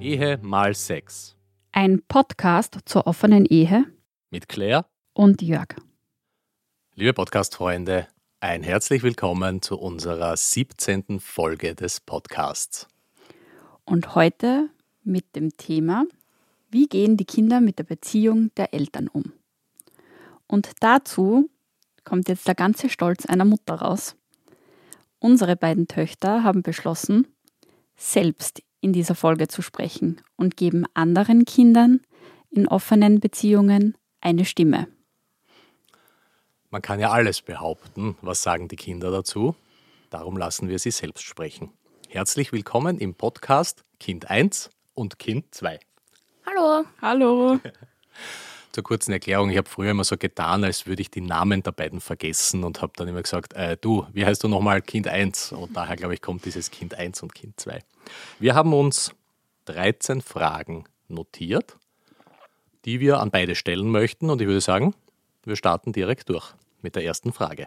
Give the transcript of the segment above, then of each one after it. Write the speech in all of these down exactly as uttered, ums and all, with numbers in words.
Ehe mal Sex. Ein Podcast zur offenen Ehe Mit Claire. und Jörg. Liebe Podcast-Freunde, ein herzlich willkommen zu unserer siebzehnten Folge des Podcasts. Und heute mit dem Thema: Wie gehen die Kinder mit der Beziehung der Eltern um? Und dazu kommt jetzt der ganze Stolz einer Mutter raus. Unsere beiden Töchter haben beschlossen, selbst in dieser Folge zu sprechen und geben anderen Kindern in offenen Beziehungen eine Stimme. Man kann ja alles behaupten. Was sagen die Kinder dazu? Darum lassen wir sie selbst sprechen. Herzlich willkommen im Podcast Kind eins und Kind zwei. Hallo. Hallo. Zur kurzen Erklärung, ich habe früher immer so getan, als würde ich die Namen der beiden vergessen und habe dann immer gesagt, äh, du, wie heißt du nochmal Kind eins? Und daher, glaube ich, kommt dieses Kind eins und Kind zwei. Wir haben uns dreizehn Fragen notiert, die wir an beide stellen möchten. Und ich würde sagen, wir starten direkt durch mit der ersten Frage.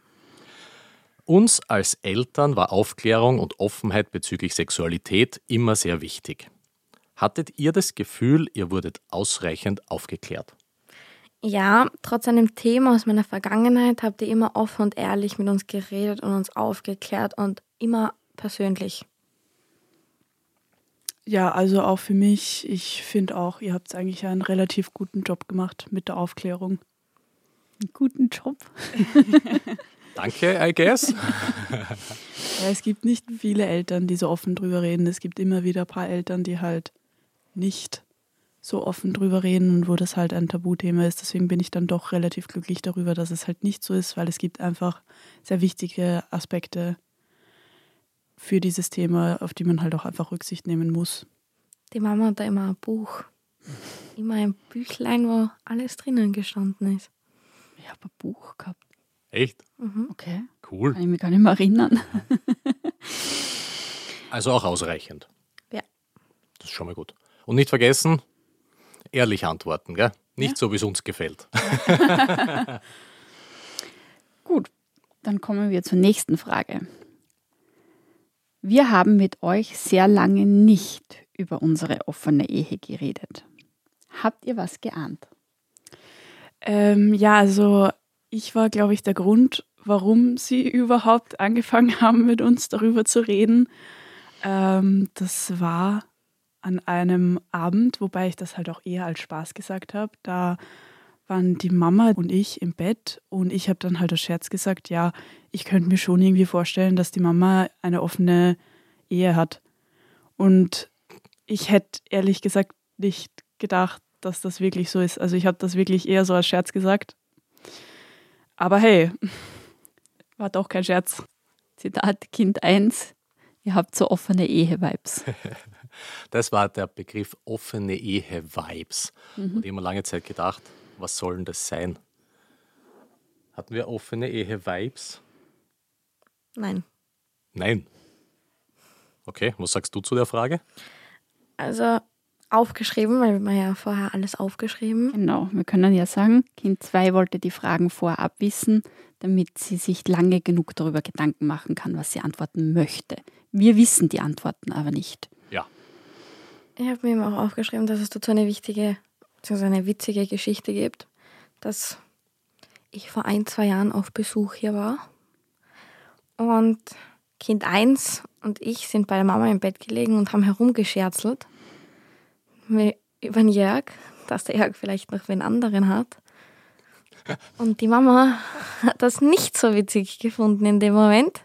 Uns als Eltern war Aufklärung und Offenheit bezüglich Sexualität immer sehr wichtig. Hattet ihr das Gefühl, ihr wurdet ausreichend aufgeklärt? Ja, trotz einem Thema aus meiner Vergangenheit habt ihr immer offen und ehrlich mit uns geredet und uns aufgeklärt und immer persönlich. Ja, also auch für mich, ich finde auch, ihr habt eigentlich einen relativ guten Job gemacht mit der Aufklärung. Einen guten Job. Danke, I guess. Ja, es gibt nicht viele Eltern, die so offen drüber reden. Es gibt immer wieder ein paar Eltern, die halt nicht so offen drüber reden und wo das halt ein Tabuthema ist. Deswegen bin ich dann doch relativ glücklich darüber, dass es halt nicht so ist, weil es gibt einfach sehr wichtige Aspekte für dieses Thema, auf die man halt auch einfach Rücksicht nehmen muss. Die Mama hat da immer ein Buch. Immer ein Büchlein, wo alles drinnen gestanden ist. Ich habe ein Buch gehabt. Echt? Mhm. Okay. Cool. Kann ich mich gar nicht mehr erinnern. Also auch ausreichend. Ja. Das ist schon mal gut. Und nicht vergessen, ehrlich antworten, gell? Nicht Ja. so, wie es uns gefällt. Gut, dann kommen wir zur nächsten Frage. Wir haben mit euch sehr lange nicht über unsere offene Ehe geredet. Habt ihr was geahnt? Ähm, ja, also ich war, glaube ich, der Grund, warum sie überhaupt angefangen haben, mit uns darüber zu reden. Ähm, das war an einem Abend, wobei ich das halt auch eher als Spaß gesagt habe. Da waren die Mama und ich im Bett und ich habe dann halt als Scherz gesagt, ja, ich könnte mir schon irgendwie vorstellen, dass die Mama eine offene Ehe hat. Und ich hätte ehrlich gesagt nicht gedacht, dass das wirklich so ist. Also ich habe das wirklich eher so als Scherz gesagt. Aber hey, war doch kein Scherz. Zitat Kind eins, ihr habt so offene Ehe-Vibes. Das war der Begriff offene Ehe-Vibes. Mhm. Und ich habe mir lange Zeit gedacht, was soll denn das sein? Hatten wir offene Ehe-Vibes? Nein. Nein. Okay, was sagst du zu der Frage? Also aufgeschrieben, weil wir ja vorher alles aufgeschrieben. Genau, wir können ja sagen, Kind zwei wollte die Fragen vorab wissen, damit sie sich lange genug darüber Gedanken machen kann, was sie antworten möchte. Wir wissen die Antworten aber nicht. Ja. Ich habe mir eben auch aufgeschrieben, dass es dazu eine wichtige, beziehungsweise eine witzige Geschichte gibt, dass ich vor ein, zwei Jahren auf Besuch hier war und Kind eins und ich sind bei der Mama im Bett gelegen und haben herumgescherzelt über den Jörg, dass der Jörg vielleicht noch wen anderen hat. Und die Mama hat das nicht so witzig gefunden in dem Moment.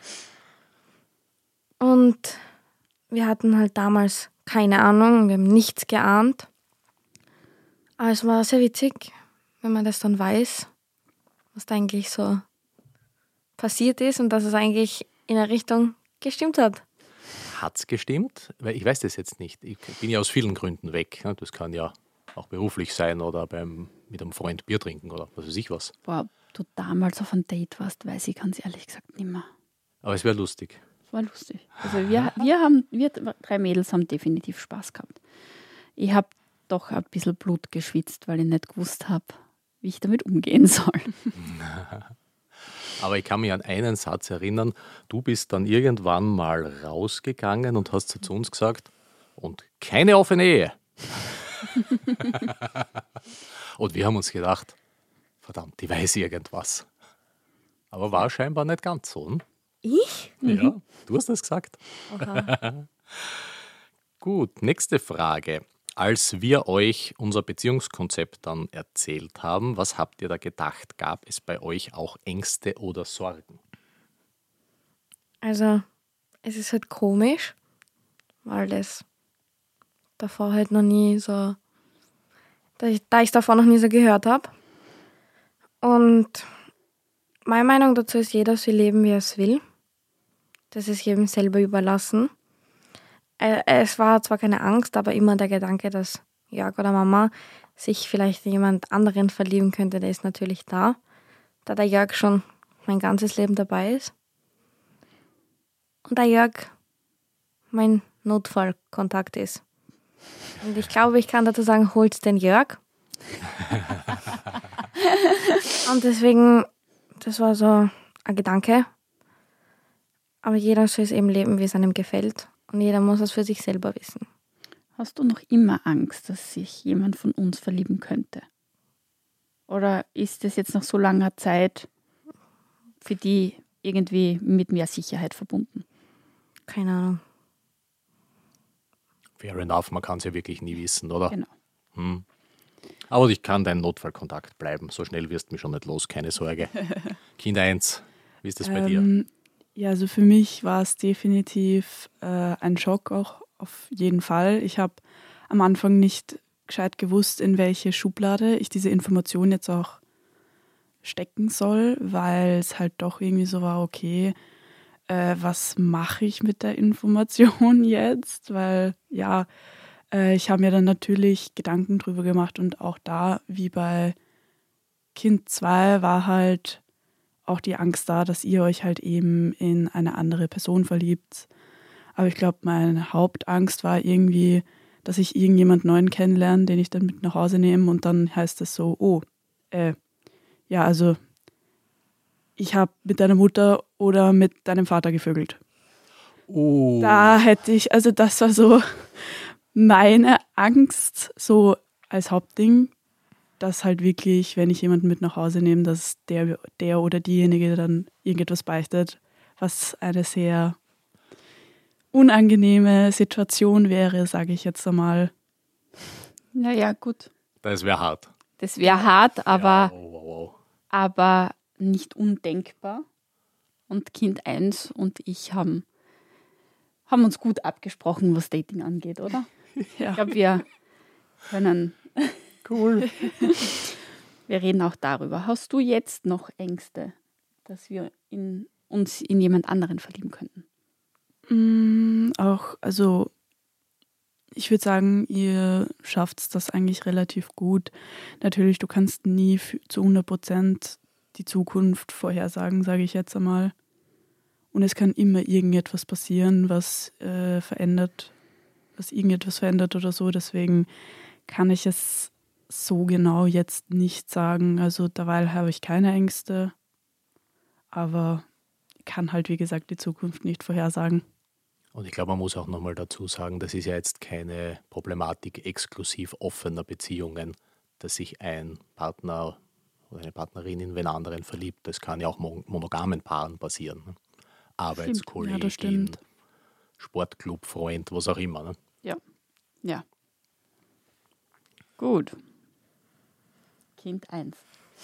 Und wir hatten halt damals keine Ahnung, wir haben nichts geahnt. Aber es war sehr witzig, wenn man das dann weiß, was da eigentlich so passiert ist und dass es eigentlich in der Richtung gestimmt hat. Hat es gestimmt? Weil ich weiß das jetzt nicht. Ich bin ja aus vielen Gründen weg. Das kann ja auch beruflich sein oder beim, mit einem Freund Bier trinken oder was weiß ich was. Boah, du damals auf ein Date warst, weiß ich ganz ehrlich gesagt nicht mehr. Aber es wäre lustig. Das war lustig. Also wir, wir, haben, wir drei Mädels haben definitiv Spaß gehabt. Ich habe doch ein bisschen Blut geschwitzt, weil ich nicht gewusst habe, wie ich damit umgehen soll. Aber ich kann mich an einen Satz erinnern. Du bist dann irgendwann mal rausgegangen und hast zu uns gesagt, und keine offene Ehe. Und wir haben uns gedacht, verdammt, die weiß irgendwas. Aber war scheinbar nicht ganz so. Hm? Ich? Ja, du hast das gesagt. Aha. Gut, nächste Frage. Als wir euch unser Beziehungskonzept dann erzählt haben, was habt ihr da gedacht? Gab es bei euch auch Ängste oder Sorgen? Also, es ist halt komisch, weil das davor halt noch nie so, da ich da ich davor noch nie so gehört habe. Und meine Meinung dazu ist, jeder soll leben, wie er es will. Das ist jedem selber überlassen. Äh, Es war zwar keine Angst, aber immer der Gedanke, dass Jörg oder Mama sich vielleicht in jemand anderen verlieben könnte, der ist natürlich da, da der Jörg schon mein ganzes Leben dabei ist. Und der Jörg mein Notfallkontakt ist. Und ich glaube, ich kann dazu sagen, holt den Jörg. Und deswegen, das war so ein Gedanke. Aber jeder soll es eben leben, wie es einem gefällt. Und jeder muss es für sich selber wissen. Hast du noch immer Angst, dass sich jemand von uns verlieben könnte? Oder ist es jetzt nach so langer Zeit für die irgendwie mit mehr Sicherheit verbunden? Keine Ahnung. Fair enough, man kann es ja wirklich nie wissen, oder? Genau. Hm. Aber ich kann dein Notfallkontakt bleiben. So schnell wirst du mich schon nicht los, keine Sorge. Kind eins, wie ist das bei dir? Ähm, ja, also für mich war es definitiv äh, ein Schock auch auf jeden Fall. Ich habe am Anfang nicht gescheit gewusst, in welche Schublade ich diese Information jetzt auch stecken soll, weil es halt doch irgendwie so war, okay, äh, was mache ich mit der Information jetzt? Weil ja, äh, ich habe mir dann natürlich Gedanken drüber gemacht und auch da, wie bei Kind zwei, war halt auch die Angst da, dass ihr euch halt eben in eine andere Person verliebt. Aber ich glaube, meine Hauptangst war irgendwie, dass ich irgendjemand Neuen kennenlerne, den ich dann mit nach Hause nehme und dann heißt es so, oh, äh, ja, also ich habe mit deiner Mutter oder mit deinem Vater gevögelt. Oh. Da hätte ich, also das war so meine Angst, so als Hauptding, dass halt wirklich, wenn ich jemanden mit nach Hause nehme, dass der, der oder diejenige dann irgendetwas beichtet, was eine sehr unangenehme Situation wäre, sage ich jetzt einmal. Naja, gut. Das wäre hart. Das wäre hart, aber, Ja, wow, wow, wow. aber nicht undenkbar. Und Kind eins und ich haben, haben uns gut abgesprochen, was Dating angeht, oder? Ja. Ich glaube, wir können... Cool. Wir reden auch darüber. Hast du jetzt noch Ängste, dass wir in, uns in jemand anderen verlieben könnten? Mm, auch, also ich würde sagen, ihr schafft das eigentlich relativ gut. Natürlich, du kannst nie für, zu hundert Prozent die Zukunft vorhersagen, sage ich jetzt einmal. Und es kann immer irgendetwas passieren, was äh, verändert, was irgendetwas verändert oder so. Deswegen kann ich es so genau jetzt nicht sagen. Also derweil habe ich keine Ängste, aber kann halt, wie gesagt, die Zukunft nicht vorhersagen. Und ich glaube, man muss auch nochmal dazu sagen, das ist ja jetzt keine Problematik exklusiv offener Beziehungen, dass sich ein Partner oder eine Partnerin in wen anderen verliebt. Das kann ja auch mon- monogamen Paaren passieren. Ne? Arbeitskollegin, Ja, das stimmt. Sportclub, Freund, was auch immer. Ne? Ja. Ja. Gut. Kind eins.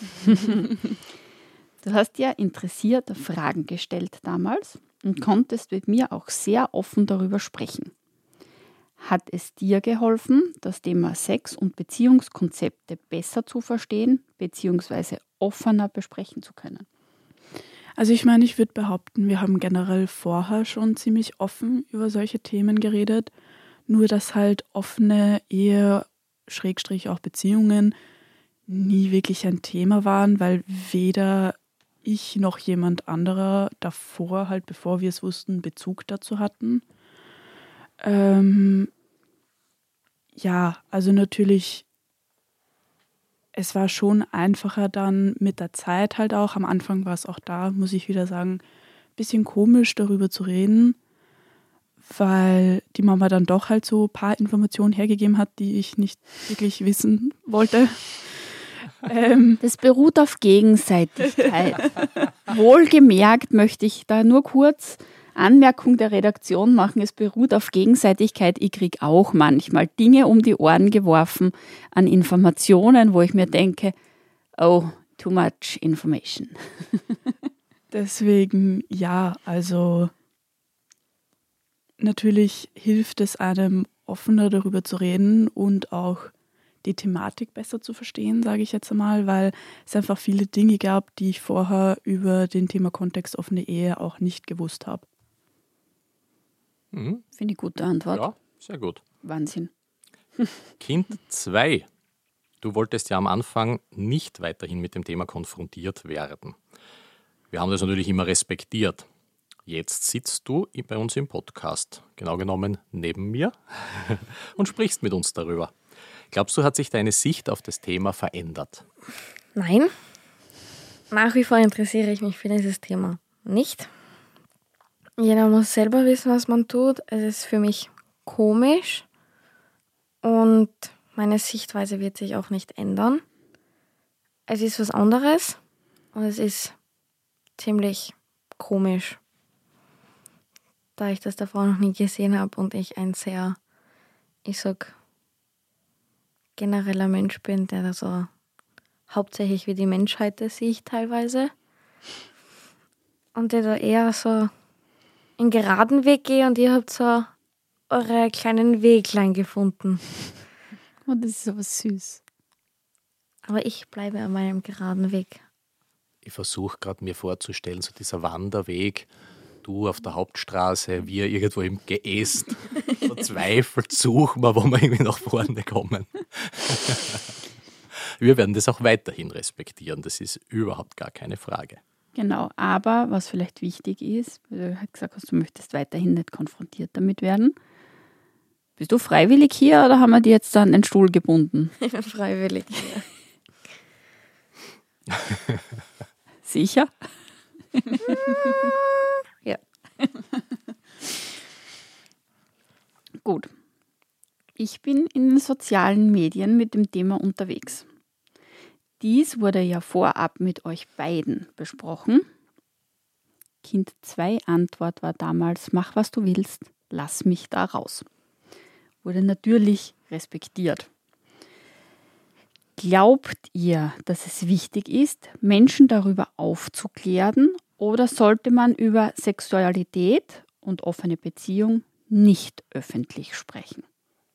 Du hast ja interessiert Fragen gestellt damals und konntest mit mir auch sehr offen darüber sprechen. Hat es dir geholfen, das Thema Sex und Beziehungskonzepte besser zu verstehen bzw. offener besprechen zu können? Also ich meine, ich würde behaupten, wir haben generell vorher schon ziemlich offen über solche Themen geredet, nur dass halt offene Ehe, Schrägstrich auch Beziehungen, nie wirklich ein Thema waren, weil weder ich noch jemand anderer davor, halt bevor wir es wussten, Bezug dazu hatten. Ähm, ja, also natürlich, es war schon einfacher dann mit der Zeit halt auch. Am Anfang war es auch da, muss ich wieder sagen, ein bisschen komisch darüber zu reden, weil die Mama dann doch halt so ein paar Informationen hergegeben hat, die ich nicht wirklich wissen wollte. ähm, Das beruht auf Gegenseitigkeit. Wohlgemerkt möchte ich da nur kurz Anmerkung der Redaktion machen, es beruht auf Gegenseitigkeit. Ich kriege auch manchmal Dinge um die Ohren geworfen an Informationen, wo ich mir denke, oh, too much information. Deswegen, ja, also natürlich hilft es einem, offener darüber zu reden und auch die Thematik besser zu verstehen, sage ich jetzt einmal, weil es einfach viele Dinge gab, die ich vorher über den Thema Kontext offene Ehe auch nicht gewusst habe. Mhm. Finde ich gute Antwort. Ja, sehr gut. Wahnsinn. Kind zwei. Du wolltest ja am Anfang nicht weiterhin mit dem Thema konfrontiert werden. Wir haben das natürlich immer respektiert. Jetzt sitzt du bei uns im Podcast, genau genommen neben mir, und sprichst mit uns darüber. Glaubst du, hat sich deine Sicht auf das Thema verändert? Nein, nach wie vor interessiere ich mich für dieses Thema nicht. Jeder muss selber wissen, was man tut. Es ist für mich komisch und meine Sichtweise wird sich auch nicht ändern. Es ist was anderes und es ist ziemlich komisch, da ich das davor noch nie gesehen habe und ich ein sehr, ich sag, genereller Mensch bin, der da so hauptsächlich wie die Menschheit das sehe ich teilweise und der da eher so einen geraden Weg gehe und ihr habt so eure kleinen Weglein gefunden. Oh, das ist aber süß. Aber ich bleibe an meinem geraden Weg. Ich versuche gerade mir vorzustellen, so dieser Wanderweg, du auf der Hauptstraße, wir irgendwo im Geäst, verzweifelt suchen wir, wo wir irgendwie nach vorne kommen. Wir werden das auch weiterhin respektieren, das ist überhaupt gar keine Frage. Genau, aber was vielleicht wichtig ist, weil du halt gesagt hast, du möchtest weiterhin nicht konfrontiert damit werden. Bist du freiwillig hier oder haben wir dir jetzt an den Stuhl gebunden? Ich bin freiwillig hier. Sicher? Ja. Gut. Ich bin in den sozialen Medien mit dem Thema unterwegs. Dies wurde ja vorab mit euch beiden besprochen. Kind zwei Antwort war damals, mach was du willst, lass mich da raus. Wurde natürlich respektiert. Glaubt ihr, dass es wichtig ist, Menschen darüber aufzuklären, oder sollte man über Sexualität und offene Beziehung nicht öffentlich sprechen?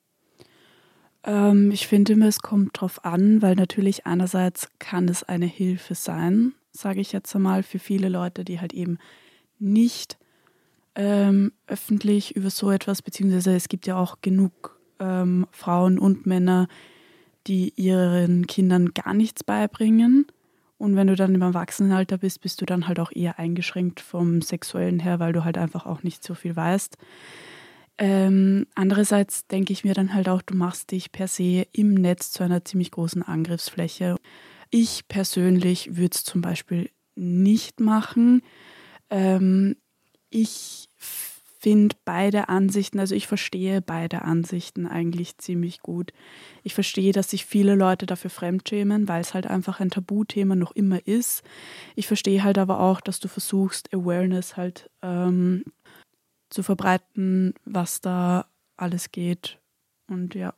Ähm, ich finde immer, es kommt drauf an, weil natürlich einerseits kann es eine Hilfe sein, sage ich jetzt einmal, für viele Leute, die halt eben nicht ähm, öffentlich über so etwas, beziehungsweise es gibt ja auch genug ähm, Frauen und Männer, die ihren Kindern gar nichts beibringen. Und wenn du dann im Erwachsenenalter bist, bist du dann halt auch eher eingeschränkt vom Sexuellen her, weil du halt einfach auch nicht so viel weißt. Ähm, andererseits denke ich mir dann halt auch, du machst dich per se im Netz zu einer ziemlich großen Angriffsfläche. Ich persönlich würde es zum Beispiel nicht machen. Ähm, ich finde beide Ansichten, also ich verstehe beide Ansichten eigentlich ziemlich gut. Ich verstehe, dass sich viele Leute dafür fremdschämen, weil es halt einfach ein Tabuthema noch immer ist. Ich verstehe halt aber auch, dass du versuchst, Awareness halt ähm, zu verbreiten, was da alles geht. Und ja.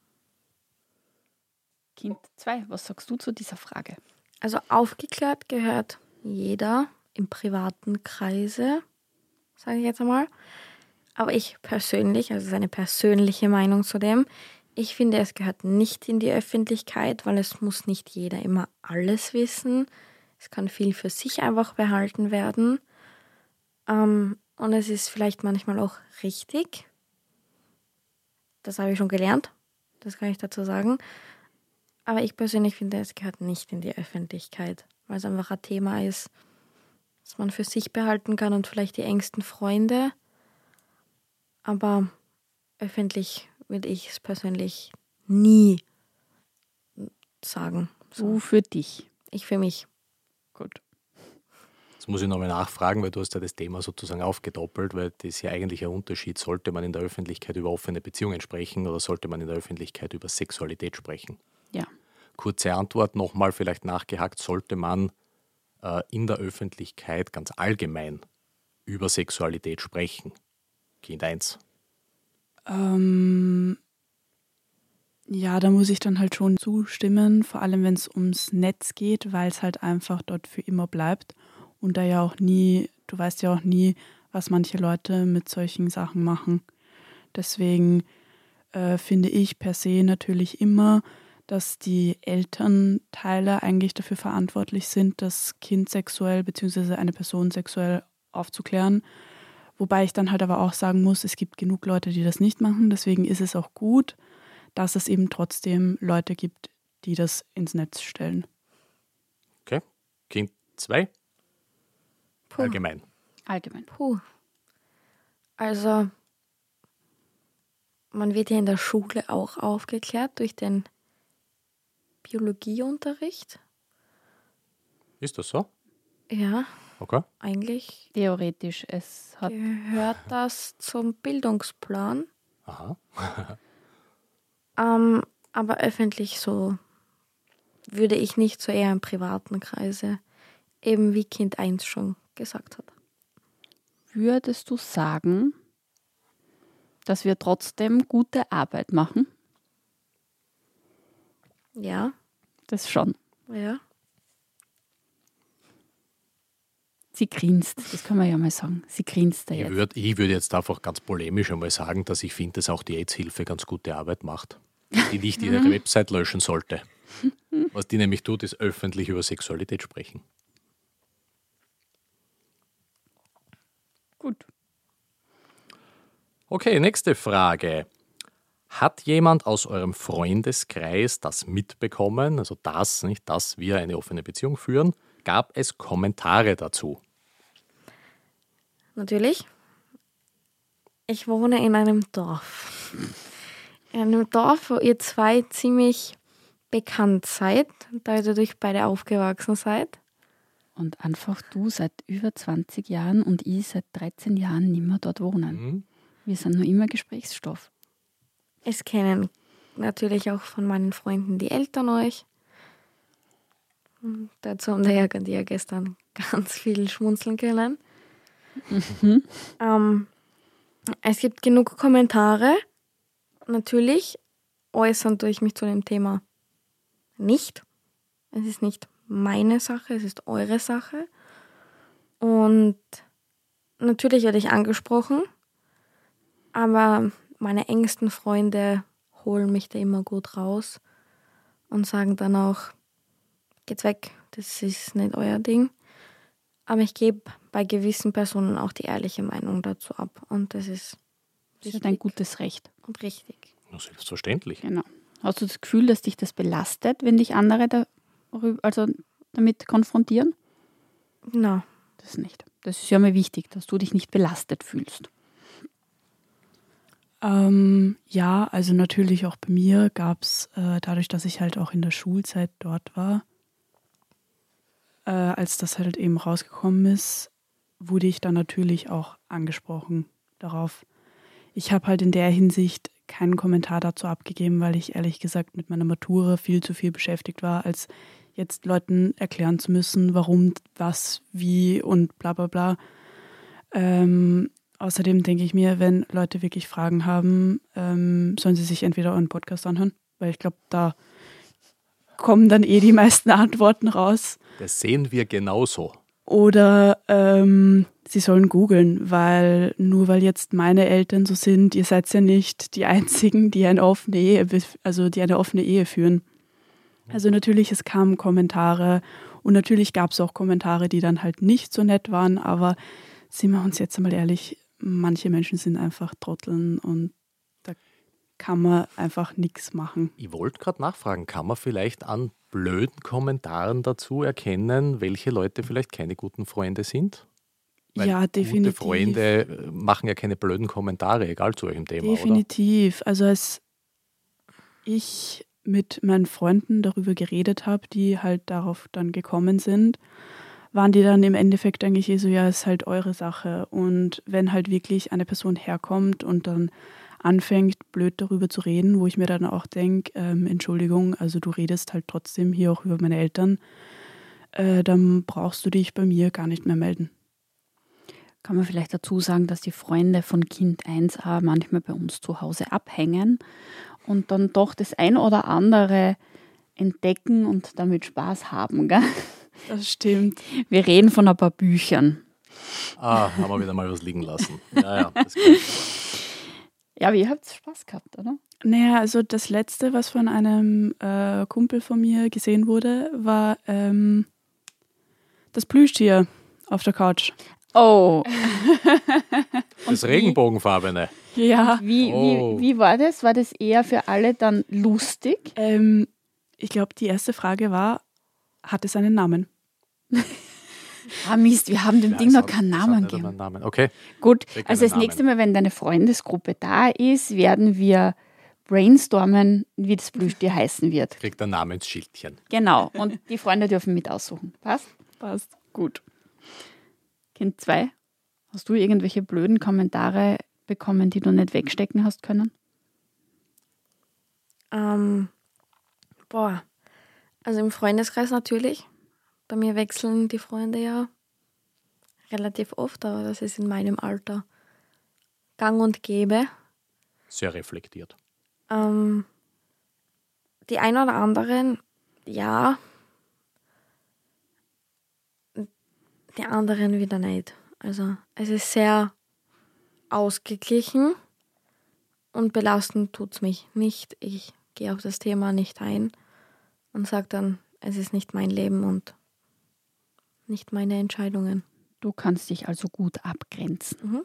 Kind zwei, was sagst du zu dieser Frage? Also aufgeklärt gehört jeder im privaten Kreise, sage ich jetzt einmal. Aber ich persönlich, also seine persönliche Meinung zu dem, ich finde, es gehört nicht in die Öffentlichkeit, weil es muss nicht jeder immer alles wissen. Es kann viel für sich einfach behalten werden. Ähm, und es ist vielleicht manchmal auch richtig. Das habe ich schon gelernt, das kann ich dazu sagen. Aber ich persönlich finde, es gehört nicht in die Öffentlichkeit, weil es einfach ein Thema ist, das man für sich behalten kann und vielleicht die engsten Freunde. Aber öffentlich würde ich es persönlich nie sagen. Du für dich. Ich für mich. Gut. Jetzt muss ich nochmal nachfragen, weil du hast ja das Thema sozusagen aufgedoppelt, weil das ist ja eigentlich ein Unterschied. Sollte man in der Öffentlichkeit über offene Beziehungen sprechen oder sollte man in der Öffentlichkeit über Sexualität sprechen? Ja. Kurze Antwort nochmal vielleicht nachgehakt, sollte man äh, in der Öffentlichkeit ganz allgemein über Sexualität sprechen? Kind eins. Ähm, ja, da muss ich dann halt schon zustimmen, vor allem wenn es ums Netz geht, weil es halt einfach dort für immer bleibt und da ja auch nie, du weißt ja auch nie, was manche Leute mit solchen Sachen machen. Deswegen äh, finde ich per se natürlich immer, dass die Elternteile eigentlich dafür verantwortlich sind, das Kind sexuell bzw. eine Person sexuell aufzuklären. Wobei ich dann halt aber auch sagen muss, es gibt genug Leute, die das nicht machen. Deswegen ist es auch gut, dass es eben trotzdem Leute gibt, die das ins Netz stellen. Okay. Kind zwei. Puh. Allgemein. Allgemein. Puh. Also, man wird ja in der Schule auch aufgeklärt durch den Biologieunterricht. Ist das so? Ja, Okay. eigentlich Theoretisch, es hat gehört das zum Bildungsplan. Aha. Ähm, aber öffentlich so würde ich nicht, so eher im privaten Kreise, eben wie Kind eins schon gesagt hat. Würdest du sagen, dass wir trotzdem gute Arbeit machen? Ja, Das schon. ja. Sie grinst, das kann man ja mal sagen. Sie grinst da Ich jetzt. würde ich würd jetzt einfach ganz polemisch einmal sagen, dass ich finde, dass auch die AIDS-Hilfe ganz gute Arbeit macht, die nicht ihre Website löschen sollte. Was die nämlich tut, ist öffentlich über Sexualität sprechen. Gut. Okay, nächste Frage. Hat jemand aus eurem Freundeskreis das mitbekommen, also das, nicht, dass wir eine offene Beziehung führen? Gab es Kommentare dazu? Natürlich. Ich wohne in einem Dorf. In einem Dorf, wo ihr zwei ziemlich bekannt seid, da ihr dadurch beide aufgewachsen seid. Und einfach du seit über zwanzig Jahren und ich seit dreizehn Jahren nicht mehr dort wohnen. Mhm. Wir sind nur immer Gesprächsstoff. Es kennen natürlich auch von meinen Freunden die Eltern euch. Und dazu haben der Jörg und ich ja gestern ganz viel schmunzeln können. Mhm. Ähm, es gibt genug Kommentare. Natürlich äußern tue ich mich zu dem Thema nicht. Es ist nicht meine Sache, es ist eure Sache. Und natürlich werde ich angesprochen, aber meine engsten Freunde holen mich da immer gut raus und sagen dann auch, geht's weg, das ist nicht euer Ding. Aber ich gebe bei gewissen Personen auch die ehrliche Meinung dazu ab. Und das ist Das ist ein gutes Recht. und richtig. Na, selbstverständlich. Genau. Hast du das Gefühl, dass dich das belastet, wenn dich andere darüber, also damit konfrontieren? Na, Das nicht. Das ist ja mal wichtig, dass du dich nicht belastet fühlst. Ähm, ja, also natürlich auch bei mir gab es, äh, dadurch, dass ich halt auch in der Schulzeit dort war, äh, als das halt eben rausgekommen ist, wurde ich dann natürlich auch angesprochen darauf. Ich habe halt in der Hinsicht keinen Kommentar dazu abgegeben, weil ich ehrlich gesagt mit meiner Matura viel zu viel beschäftigt war, als jetzt Leuten erklären zu müssen, warum, was, wie und bla bla bla. Ähm, außerdem denke ich mir, wenn Leute wirklich Fragen haben, ähm, sollen sie sich entweder euren Podcast anhören, weil ich glaube, da kommen dann eh die meisten Antworten raus. Das sehen wir genauso. Oder ähm, sie sollen googeln, weil nur weil jetzt meine Eltern so sind, ihr seid ja nicht die Einzigen, die eine offene Ehe, also die eine offene Ehe führen. Also natürlich, es kamen Kommentare und natürlich gab es auch Kommentare, die dann halt nicht so nett waren, aber sind wir uns jetzt einmal ehrlich, manche Menschen sind einfach Trotteln und da kann man einfach nichts machen. Ich wollte gerade nachfragen, kann man vielleicht an blöden Kommentaren dazu erkennen, welche Leute vielleicht keine guten Freunde sind? Weil ja, definitiv. Gute Freunde machen ja keine blöden Kommentare, egal zu welchem Thema, Definitiv. Also als ich mit meinen Freunden darüber geredet habe, die halt darauf dann gekommen sind, waren die dann im Endeffekt eigentlich eh so, ja, ist halt eure Sache. Und wenn halt wirklich eine Person herkommt und dann anfängt, blöd darüber zu reden, wo ich mir dann auch denke, ähm, Entschuldigung, also du redest halt trotzdem hier auch über meine Eltern, äh, dann brauchst du dich bei mir gar nicht mehr melden. Kann man vielleicht dazu sagen, dass die Freunde von Kind eins auch manchmal bei uns zu Hause abhängen und dann doch das ein oder andere entdecken und damit Spaß haben, gell? Das stimmt. Wir reden von ein paar Büchern. Ah, haben wir wieder mal was liegen lassen. Ja, ja, das kann ich. Ja, aber ihr habt Spaß gehabt, oder? Naja, also das Letzte, was von einem äh, Kumpel von mir gesehen wurde, war ähm, das Plüschtier auf der Couch. Oh. Das Regenbogenfarbene. Ja. Wie, Oh. wie, wie war das? War das eher für alle dann lustig? Ähm, ich glaube, die erste Frage war, hat es einen Namen? Ah Mist, wir haben dem Ja, Ding es noch hat- keinen es hat Namen nicht einmal gegeben. einen Namen. Okay. Gut, Krieg also keinen das nächste Mal, wenn deine Freundesgruppe da ist, werden wir brainstormen, wie das Plüschtier heißen wird. Kriegt ein Namensschildchen. Genau, und die Freunde dürfen mit aussuchen. Passt? Passt. Gut. Kind zwei, hast du irgendwelche blöden Kommentare bekommen, die du nicht wegstecken hast können? Ähm, boah, also im Freundeskreis natürlich. Bei mir wechseln die Freunde ja relativ oft, aber das ist in meinem Alter gang und gäbe. Sehr reflektiert. Ähm, die ein oder anderen, ja. Die anderen wieder nicht. Also es ist sehr ausgeglichen und belastend tut es mich nicht. Ich gehe auf das Thema nicht ein und sage dann, es ist nicht mein Leben und nicht meine Entscheidungen. Du kannst dich also gut abgrenzen. Mhm.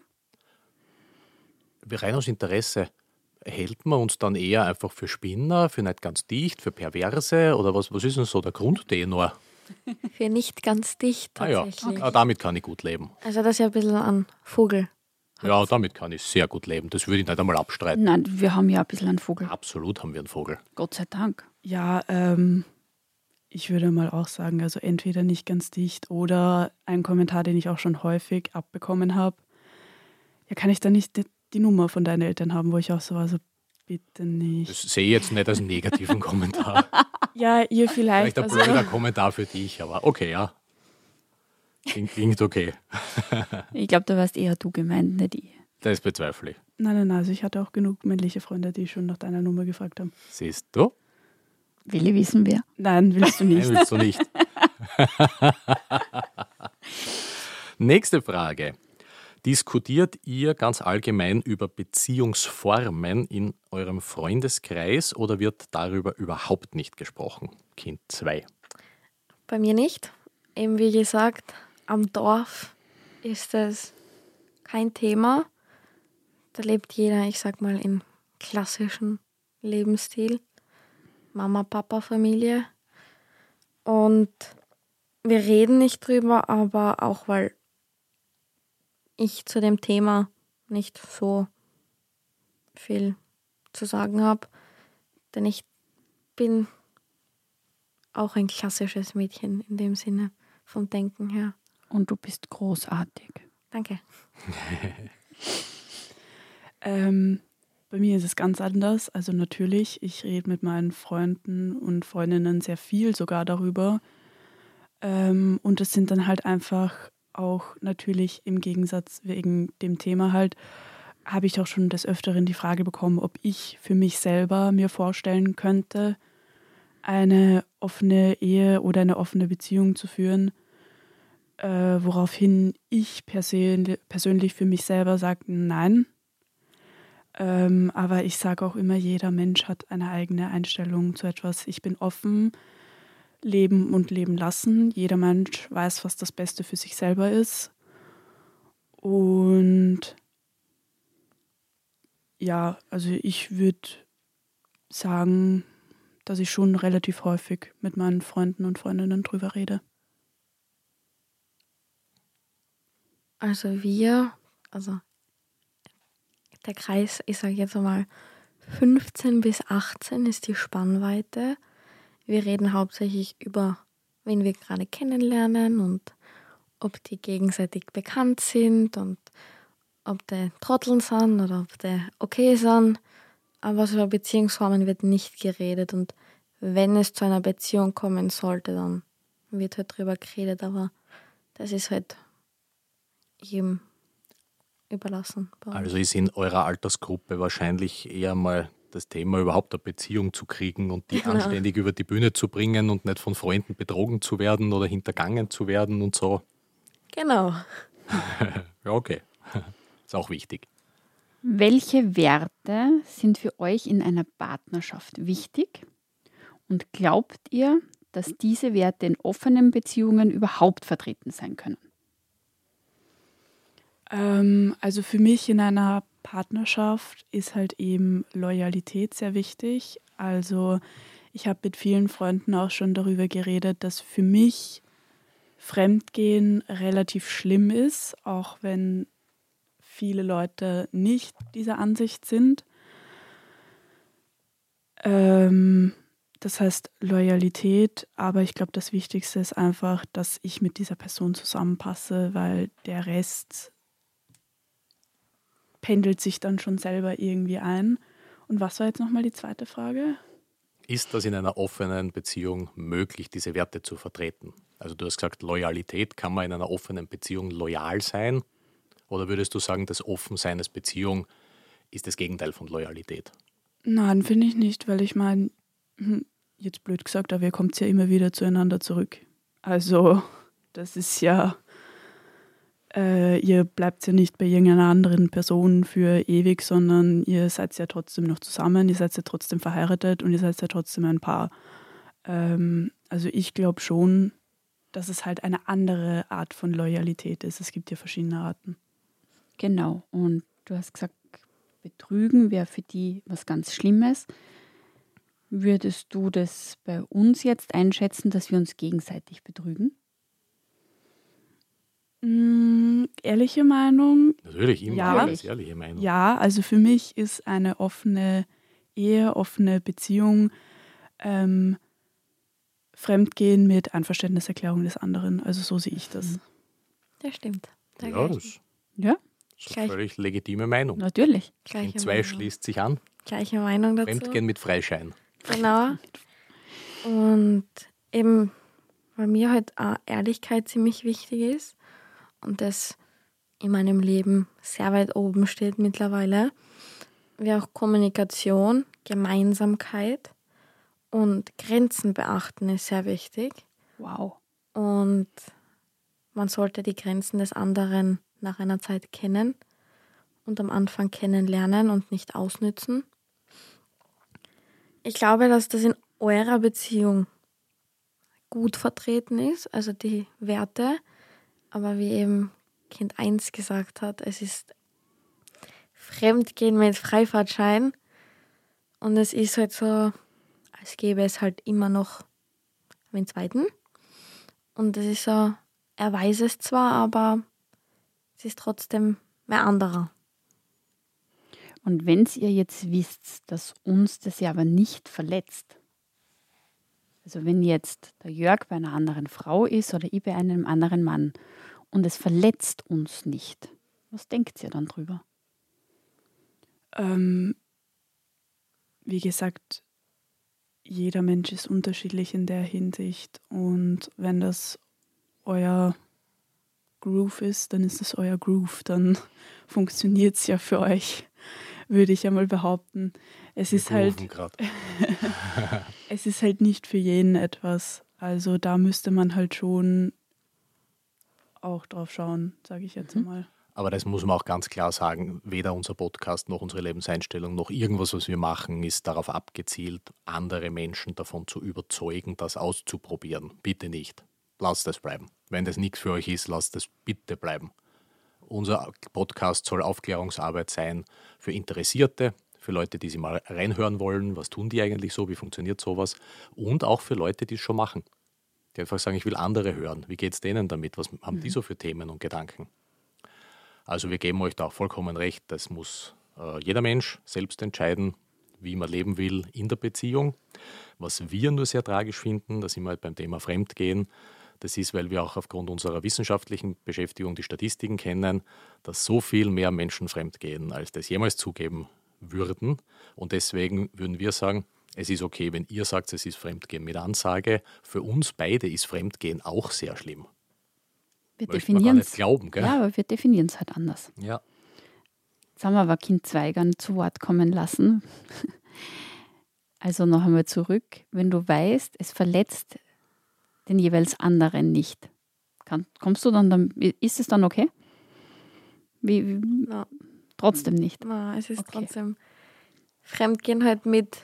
Rein aus Interesse, hält man uns dann eher einfach für Spinner, für nicht ganz dicht, für Perverse oder was, was ist denn so der Grundtenor? Für nicht ganz dicht Ah ja, tatsächlich. ah, damit kann ich gut leben. Also das ist ja ein bisschen an Vogel. Ja, damit kann ich sehr gut leben. Das würde ich nicht einmal abstreiten. Nein, wir haben ja ein bisschen einen Vogel. Absolut haben wir einen Vogel. Gott sei Dank. Ja, ähm, ich würde mal auch sagen, also entweder nicht ganz dicht oder ein Kommentar, den ich auch schon häufig abbekommen habe. Ja, kann ich da nicht die, die Nummer von deinen Eltern haben, wo ich auch so war, so bitte nicht. Das sehe ich jetzt nicht als negativen Kommentar. Ja, ihr vielleicht. Vielleicht ein Also, blöder Kommentar für dich, aber okay, ja. Klingt, klingt okay. Ich glaube, da warst eher du gemeint, nicht ich. Das bezweifle ich. nein, nein, nein, also ich hatte auch genug männliche Freunde, die schon nach deiner Nummer gefragt haben. Siehst du? Will ich wissen, wer? Nein, willst du Nein, nicht. willst du nicht. Nächste Frage. Diskutiert ihr ganz allgemein über Beziehungsformen in eurem Freundeskreis oder wird darüber überhaupt nicht gesprochen? Kind zwei. Bei mir nicht. Eben wie gesagt, am Dorf ist es kein Thema. Da lebt jeder, ich sag mal, in klassischen Lebensstil. Mama, Papa, Familie. Und wir reden nicht drüber, aber auch weil ich zu dem Thema nicht so viel zu sagen habe. Denn ich bin auch ein klassisches Mädchen in dem Sinne, vom Denken her. Und du bist großartig. Danke. Ähm, bei mir ist es ganz anders. Also natürlich, ich rede mit meinen Freunden und Freundinnen sehr viel sogar darüber. Ähm, und es sind dann halt einfach auch natürlich im Gegensatz wegen dem Thema halt, habe ich auch schon des Öfteren die Frage bekommen, ob ich für mich selber mir vorstellen könnte, eine offene Ehe oder eine offene Beziehung zu führen, äh, woraufhin ich persönlich, persönlich für mich selber sage, nein. Ähm, aber ich sage auch immer, jeder Mensch hat eine eigene Einstellung zu etwas. Ich bin offen, leben und leben lassen. Jeder Mensch weiß, was das Beste für sich selber ist. Und ja, also ich würde sagen, dass ich schon relativ häufig mit meinen Freunden und Freundinnen drüber rede. Also wir, also der Kreis, ich sage jetzt mal fünfzehn bis achtzehn ist die Spannweite. Wir reden hauptsächlich über, wen wir gerade kennenlernen und ob die gegenseitig bekannt sind und ob die Trotteln sind oder ob die okay sind. Aber so über Beziehungsformen wird nicht geredet. Und wenn es zu einer Beziehung kommen sollte, dann wird halt drüber geredet. Aber das ist halt jedem überlassen. Also ist in eurer Altersgruppe wahrscheinlich eher mal das Thema, überhaupt eine Beziehung zu kriegen und die Genau. anständig über die Bühne zu bringen und nicht von Freunden betrogen zu werden oder hintergangen zu werden und so. Genau. Ja, okay. Ist auch wichtig. Welche Werte sind für euch in einer Partnerschaft wichtig? Und glaubt ihr, dass diese Werte in offenen Beziehungen überhaupt vertreten sein können? Ähm, also für mich in einer Partnerschaft ist halt eben Loyalität sehr wichtig. Also ich habe mit vielen Freunden auch schon darüber geredet, dass für mich Fremdgehen relativ schlimm ist, auch wenn viele Leute nicht dieser Ansicht sind. Ähm, das heißt Loyalität, aber ich glaube, das Wichtigste ist einfach, dass ich mit dieser Person zusammenpasse, weil der Rest pendelt sich dann schon selber irgendwie ein. Und was war jetzt nochmal die zweite Frage? Ist das in einer offenen Beziehung möglich, diese Werte zu vertreten? Also du hast gesagt, Loyalität, kann man in einer offenen Beziehung loyal sein? Oder würdest du sagen, das Offensein als Beziehung ist das Gegenteil von Loyalität? Nein, finde ich nicht, weil ich meine, jetzt blöd gesagt, aber ihr kommt ja immer wieder zueinander zurück. Also das ist ja, äh, ihr bleibt ja nicht bei irgendeiner anderen Person für ewig, sondern ihr seid ja trotzdem noch zusammen, ihr seid ja trotzdem verheiratet und ihr seid ja trotzdem ein Paar. Ähm, also ich glaube schon, dass es halt eine andere Art von Loyalität ist. Es gibt ja verschiedene Arten. Genau. Und du hast gesagt, Betrügen wäre für die was ganz Schlimmes. Würdest du das bei uns jetzt einschätzen, dass wir uns gegenseitig betrügen? Mm, ehrliche Meinung? Natürlich, immer Ja. eine ganz ehrliche Meinung. Ja, also für mich ist eine offene Ehe, offene Beziehung ähm, Fremdgehen mit Einverständniserklärung des anderen. Also so sehe ich das. Das stimmt. Da Ja, gleich- das Ja, ist eine Gleich. völlig legitime Meinung. natürlich. gleiche In zwei Meinung. schließt sich an. Gleiche Meinung dazu. Fremdgehen mit Freischein. Genau. Und eben, weil mir halt auch Ehrlichkeit ziemlich wichtig ist und das in meinem Leben sehr weit oben steht mittlerweile, wie auch Kommunikation, Gemeinsamkeit und Grenzen beachten ist sehr wichtig. Wow. Und man sollte die Grenzen des anderen nach einer Zeit kennen und am Anfang kennenlernen und nicht ausnützen. Ich glaube, dass das in eurer Beziehung gut vertreten ist, also die Werte. Aber wie eben Kind eins gesagt hat, es ist Fremdgehen mit Freifahrtschein. Und es ist halt so, als gäbe es halt immer noch einen zweiten. Und es ist so, er weiß es zwar, aber es ist trotzdem mehr anderer. Und wenn ihr jetzt wisst, dass uns das ja aber nicht verletzt, also wenn jetzt der Jörg bei einer anderen Frau ist oder ich bei einem anderen Mann und es verletzt uns nicht, was denkt ihr dann drüber? Ähm, wie gesagt, jeder Mensch ist unterschiedlich in der Hinsicht und wenn das euer Groove ist, dann ist es euer Groove, dann funktioniert es ja für euch, würde ich einmal behaupten. Es ist Wir halt, rufen grad. es ist halt nicht für jeden etwas. Also da müsste man halt schon auch drauf schauen, sage ich jetzt einmal. Aber das muss man auch ganz klar sagen, weder unser Podcast noch unsere Lebenseinstellung noch irgendwas, was wir machen, ist darauf abgezielt, andere Menschen davon zu überzeugen, das auszuprobieren. Bitte nicht. Lasst es bleiben. Wenn das nichts für euch ist, lasst es bitte bleiben. Unser Podcast soll Aufklärungsarbeit sein für Interessierte, für Leute, die sich mal reinhören wollen, was tun die eigentlich so, wie funktioniert sowas, und auch für Leute, die es schon machen. Die einfach sagen, ich will andere hören. Wie geht es denen damit? Was haben die so für Themen und Gedanken? Also wir geben euch da auch vollkommen recht, das muss äh, jeder Mensch selbst entscheiden, wie man leben will in der Beziehung. Was wir nur sehr tragisch finden, da sind wir halt beim Thema Fremdgehen, Das ist, weil wir auch aufgrund unserer wissenschaftlichen Beschäftigung die Statistiken kennen, dass so viel mehr Menschen fremdgehen, als das jemals zugeben würden. Und deswegen würden wir sagen, es ist okay, wenn ihr sagt, es ist Fremdgehen mit Ansage. Für uns beide ist Fremdgehen auch sehr schlimm. Wir Möchte man gar definieren nicht glauben, gell? Ja, aber wir definieren es halt anders. Ja. Jetzt haben wir aber Kind zwei gar nicht zu Wort kommen lassen. Also noch einmal zurück. Wenn du weißt, es verletzt den jeweils anderen nicht, kann, kommst du dann, dann, ist es dann okay? Wie, wie, Na, trotzdem nicht. na, es ist Okay. trotzdem Fremdgehen halt mit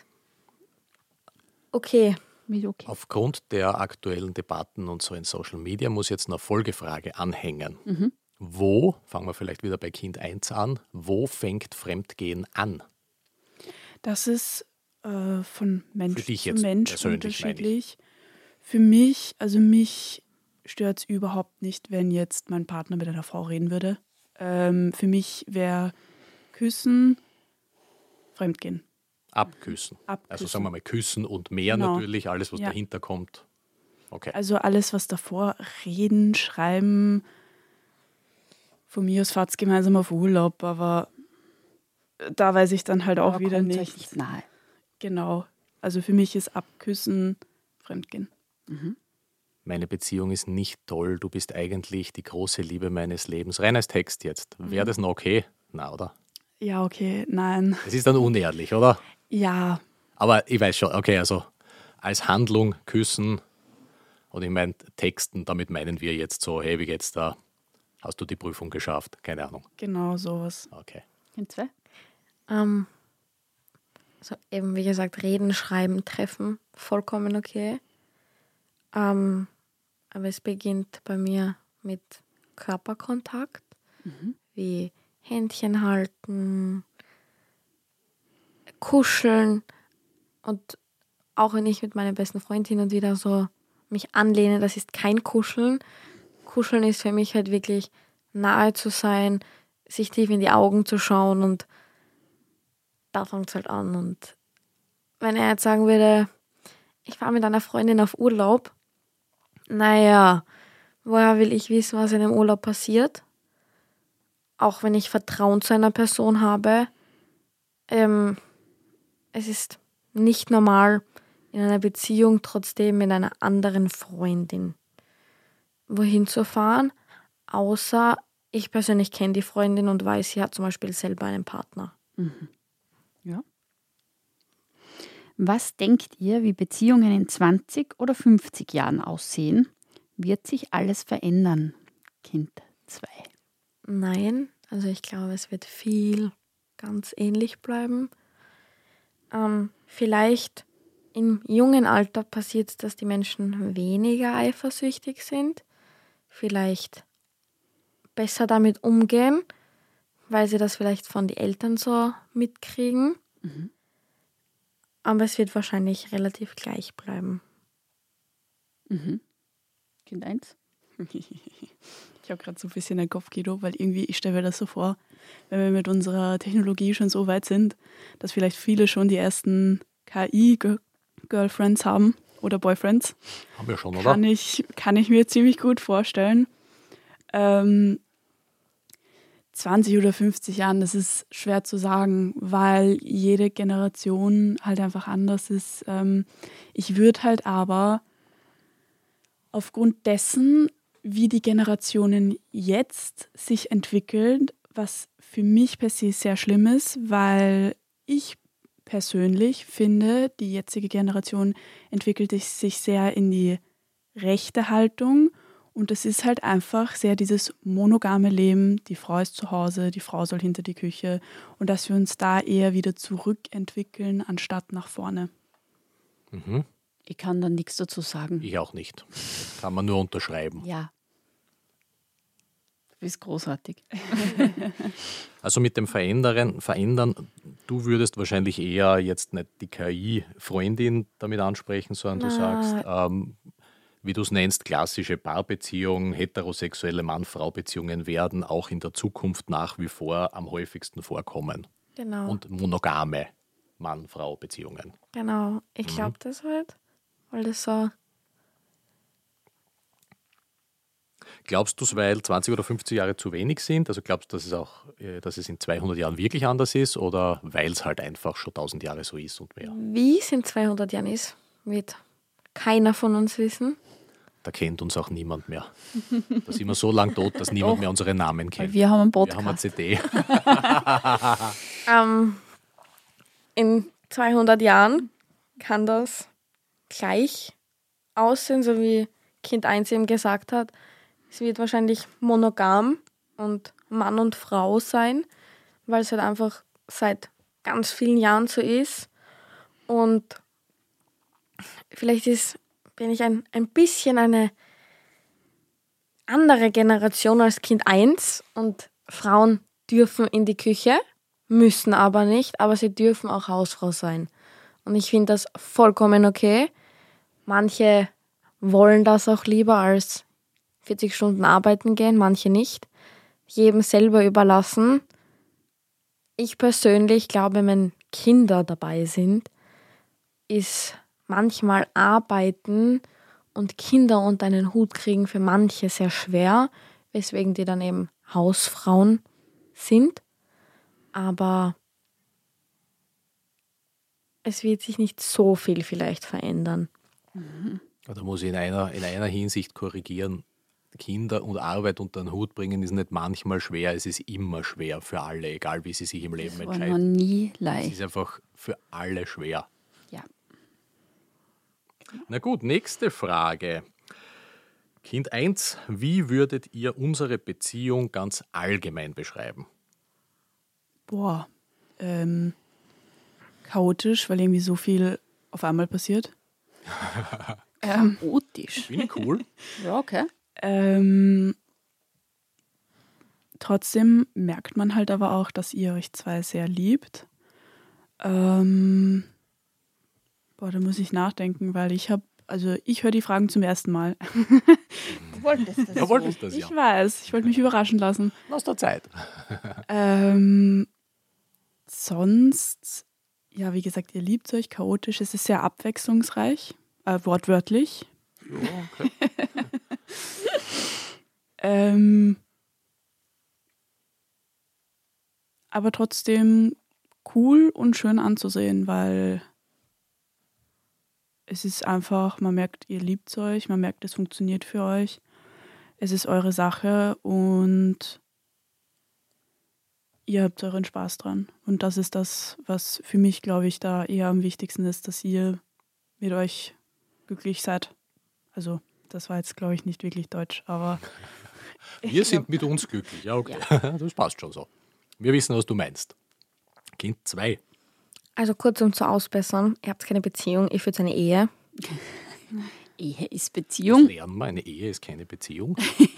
okay. Wie okay. Aufgrund der aktuellen Debatten und so in Social Media muss jetzt eine Folgefrage anhängen. Mhm. Wo, fangen wir vielleicht wieder bei Kind eins an, wo fängt Fremdgehen an? Das ist äh, von Mensch Für dich zu jetzt Mensch persönlich, meine ich. unterschiedlich. Für mich, also mich stört es überhaupt nicht, wenn jetzt mein Partner mit einer Frau reden würde. Ähm, für mich wäre Küssen Fremdgehen. Abküssen. Abküssen. Also sagen wir mal Küssen und mehr Genau. natürlich, alles, was Ja. dahinter kommt. Okay. Also alles, was davor, reden, schreiben, von mir aus fahrt gemeinsam auf Urlaub, aber da weiß ich dann halt auch Aber wieder kommt euch nicht. nicht nahe. Genau. Also für mich ist Abküssen Fremdgehen. Meine Beziehung ist nicht toll, du bist eigentlich die große Liebe meines Lebens. Reines Text jetzt. Wäre das noch okay? Na, oder? Ja, okay, nein. Es ist dann unehrlich, oder? Ja, Aber ich weiß schon, okay, also als Handlung küssen und ich meine Texten, damit meinen wir jetzt so, hey, wie geht's da? Hast du die Prüfung geschafft? Keine Ahnung. genau sowas. Okay. Kind zwei? Ähm, so eben wie gesagt, reden, schreiben, treffen, vollkommen okay. Ähm, aber es beginnt bei mir mit Körperkontakt, wie Händchen halten, kuscheln und auch wenn ich mit meiner besten Freundin hin und wieder so mich anlehne, das ist kein Kuscheln. Kuscheln ist für mich halt wirklich nahe zu sein, sich tief in die Augen zu schauen und da fängt es halt an. Und wenn er jetzt sagen würde, ich fahre mit einer Freundin auf Urlaub, naja, woher will ich wissen, was in dem Urlaub passiert? Auch wenn ich Vertrauen zu einer Person habe, ähm, es ist nicht normal, in einer Beziehung trotzdem mit einer anderen Freundin wohin zu fahren, außer ich persönlich kenne die Freundin und weiß, sie hat zum Beispiel selber einen Partner. Ja. Was denkt ihr, wie Beziehungen in zwanzig oder fünfzig Jahren aussehen? Wird sich alles verändern? Kind zwei. Nein, also ich glaube, es wird viel ganz ähnlich bleiben. Ähm, vielleicht im jungen Alter passiert es, dass die Menschen weniger eifersüchtig sind, vielleicht besser damit umgehen, weil sie das vielleicht von den Eltern so mitkriegen. Aber es wird wahrscheinlich relativ gleich bleiben. Kind eins? Ich habe gerade so ein bisschen ein Kopfkino, weil irgendwie, ich stelle mir das so vor, wenn wir mit unserer Technologie schon so weit sind, dass vielleicht viele schon die ersten K I-Girlfriends haben oder Boyfriends. Haben wir schon, oder? Kann ich, kann ich mir ziemlich gut vorstellen. Ähm, zwanzig oder fünfzig Jahren, das ist schwer zu sagen, weil jede Generation halt einfach anders ist. Ähm, ich würde halt aber aufgrund dessen, wie die Generationen jetzt sich entwickeln, was für mich per se sehr schlimm ist, weil ich persönlich finde, die jetzige Generation entwickelt sich sehr in die rechte Haltung und es ist halt einfach sehr dieses monogame Leben, die Frau ist zu Hause, die Frau soll hinter die Küche und dass wir uns da eher wieder zurückentwickeln, anstatt nach vorne. Mhm. Ich kann da nichts dazu sagen. Ich auch nicht. Kann man nur unterschreiben. Ja. Du bist großartig. Also mit dem Verändern, Verändern, du würdest wahrscheinlich eher jetzt nicht die K I-Freundin damit ansprechen, sondern du Na. sagst, ähm, wie du es nennst, klassische Paarbeziehungen, heterosexuelle Mann-Frau-Beziehungen werden auch in der Zukunft nach wie vor am häufigsten vorkommen. Genau. Und monogame Mann-Frau-Beziehungen. Genau, ich glaube das halt, weil das so Glaubst du es, weil zwanzig oder fünfzig Jahre zu wenig sind? Also glaubst du, dass es auch, äh, dass es in zweihundert Jahren wirklich anders ist oder weil es halt einfach schon tausend Jahre so ist und mehr? Wie es in zweihundert Jahren ist, wird keiner von uns wissen. Da kennt uns auch niemand mehr. Da sind wir so lang tot, dass niemand mehr unsere Namen Weil kennt. wir haben einen Wir Podcast. haben eine C D. Ähm, in zweihundert Jahren kann das gleich aussehen, so wie Kind eins eben gesagt hat. Es wird wahrscheinlich monogam und Mann und Frau sein, weil es halt einfach seit ganz vielen Jahren so ist. Und vielleicht ist, bin ich ein, ein bisschen eine andere Generation als Kind eins und Frauen dürfen in die Küche, müssen aber nicht, aber sie dürfen auch Hausfrau sein. Und ich finde das vollkommen okay. Manche wollen das auch lieber als vierzig Stunden arbeiten gehen, manche nicht. Jedem selber überlassen. Ich persönlich glaube, wenn Kinder dabei sind, ist manchmal Arbeiten und Kinder unter einen Hut kriegen für manche sehr schwer, weswegen die dann eben Hausfrauen sind. Aber es wird sich nicht so viel vielleicht verändern. Da muss ich in einer, in einer Hinsicht korrigieren. Kinder und Arbeit unter den Hut bringen ist nicht manchmal schwer, es ist immer schwer für alle, egal wie sie sich im Leben Das war noch entscheiden. nie Es leicht. ist einfach für alle schwer. Ja. Na gut, nächste Frage. Kind eins, wie würdet ihr unsere Beziehung ganz allgemein beschreiben? Boah, ähm, chaotisch, weil irgendwie so viel auf einmal passiert. ähm, Chaotisch. Finde ich cool. Ja, okay. ähm, trotzdem merkt man halt aber auch, dass ihr euch zwei sehr liebt. Ähm, boah, da muss ich nachdenken, weil ich habe, also ich höre die Fragen zum ersten Mal. Du wolltest das Ja, wolltest das ja. Ich weiß, ich wollte mich überraschen lassen. Aus der Zeit. Ähm, sonst, ja, wie gesagt, ihr liebt euch chaotisch. Es ist sehr abwechslungsreich, äh, wortwörtlich. Ja, okay. Ähm, aber trotzdem cool und schön anzusehen, weil es ist einfach, man merkt, ihr liebt euch, man merkt, es funktioniert für euch. Es ist eure Sache und ihr habt euren Spaß dran. Und das ist das, was für mich, glaube ich, da eher am wichtigsten ist, dass ihr mit euch glücklich seid. Also, das war jetzt, glaube ich, nicht wirklich deutsch, aber Wir sind mit uns glücklich. Ja, okay. Das passt schon so. Wir wissen, was du meinst. Kind zwei. Also kurz um zu ausbessern, ihr habt keine Beziehung, ihr führt eine Ehe. Ehe ist Das Beziehung. lernen wir, eine Ehe ist keine Beziehung.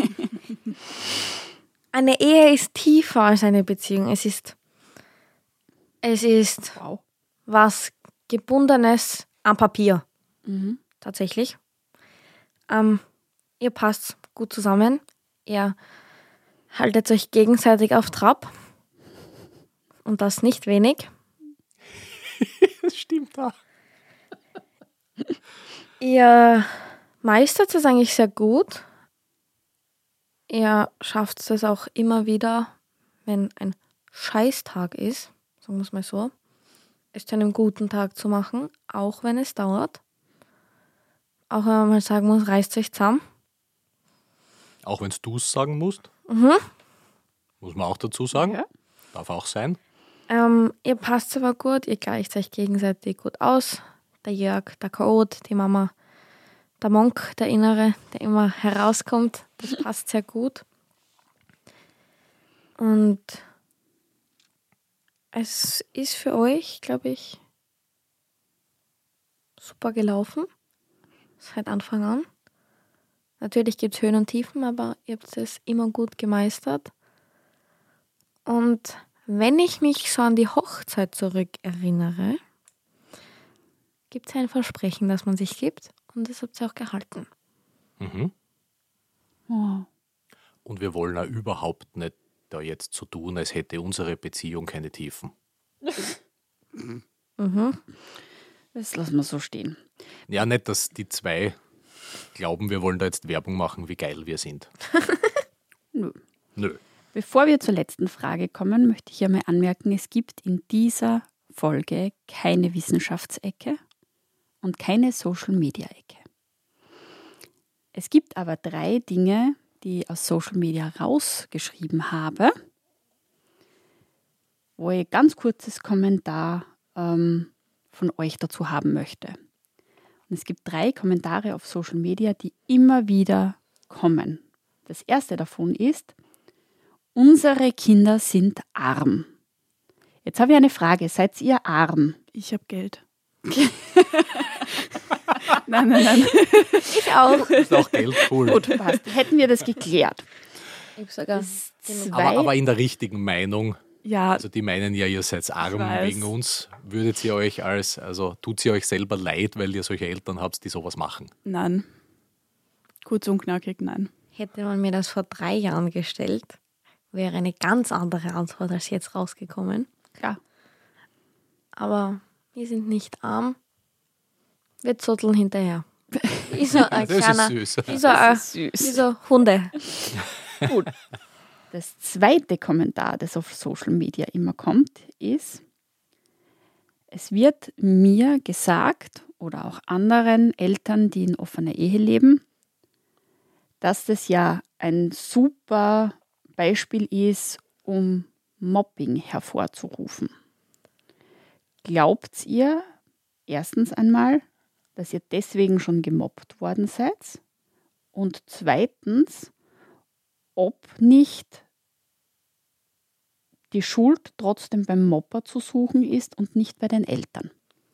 Eine Ehe ist tiefer als eine Beziehung. Es ist, es ist Wow. was Gebundenes am Papier. Mhm. Tatsächlich. Ähm, ihr passt gut zusammen. Ihr haltet euch gegenseitig auf Trab. Und das nicht wenig. Das stimmt auch. Ihr meistert es eigentlich sehr gut. Ihr schafft es auch immer wieder, wenn ein Scheißtag ist, sagen wir es mal so, es zu einem guten Tag zu machen, auch wenn es dauert. Auch wenn man mal sagen muss, reißt euch zusammen. Auch wenn du es sagen musst. Mhm. Muss man auch dazu sagen. Ja. Darf auch sein. Ähm, ihr passt aber gut, ihr gleicht euch gegenseitig gut aus. Der Jörg, der Chaot, die Mama, der Monk, der Innere, der immer herauskommt. Das passt sehr gut. Und es ist für euch, glaube ich, super gelaufen. Seit Anfang an. Natürlich gibt es Höhen und Tiefen, aber ihr habt es immer gut gemeistert. Und wenn ich mich so an die Hochzeit zurückerinnere, gibt es ein Versprechen, das man sich gibt. Und das habt ihr auch gehalten. Mhm. Wow. Und wir wollen auch überhaupt nicht da jetzt so tun, als hätte unsere Beziehung keine Tiefen. Mhm. Das lassen wir so stehen. Ja, nicht, dass die zwei glauben, wir wollen da jetzt Werbung machen, wie geil wir sind. Nö. Nö. Bevor wir zur letzten Frage kommen, möchte ich einmal anmerken, es gibt in dieser Folge keine Wissenschaftsecke und keine Social-Media-Ecke. Es gibt aber drei Dinge, die ich aus Social Media rausgeschrieben habe, wo ich ganz kurzes Kommentar ähm, von euch dazu haben möchte. Und es gibt drei Kommentare auf Social Media, die immer wieder kommen. Das erste davon ist: Unsere Kinder sind arm. Jetzt habe ich eine Frage. Seid ihr arm? Ich habe Geld. Nein, nein, nein. Ich auch. Ist auch Geld cool. Gut, passt. Hätten wir das geklärt. Ich hab sogar Das genug. zwei- Aber, aber in der richtigen Meinung. Ja, Also die meinen ja, ihr seid arm weiß. wegen uns. Würdet ihr euch als, also tut ihr euch selber leid, weil ihr solche Eltern habt, die sowas machen? nein. Kurz und knackig, nein. Hätte man mir das vor drei Jahren gestellt, wäre eine ganz andere Antwort als jetzt rausgekommen. Klar. Aber wir sind nicht arm. Wir zotteln hinterher. Wie so ein Das ist kleiner, süß. wie so, ein, Das ist wie süß. so Hunde. Gut. Das zweite Kommentar, das auf Social Media immer kommt, ist: Es wird mir gesagt oder auch anderen Eltern, die in offener Ehe leben, dass das ja ein super Beispiel ist, um Mobbing hervorzurufen. Glaubt ihr erstens einmal, dass ihr deswegen schon gemobbt worden seid? Und zweitens, ob nicht die Schuld trotzdem beim Mobber zu suchen ist und nicht bei den Eltern?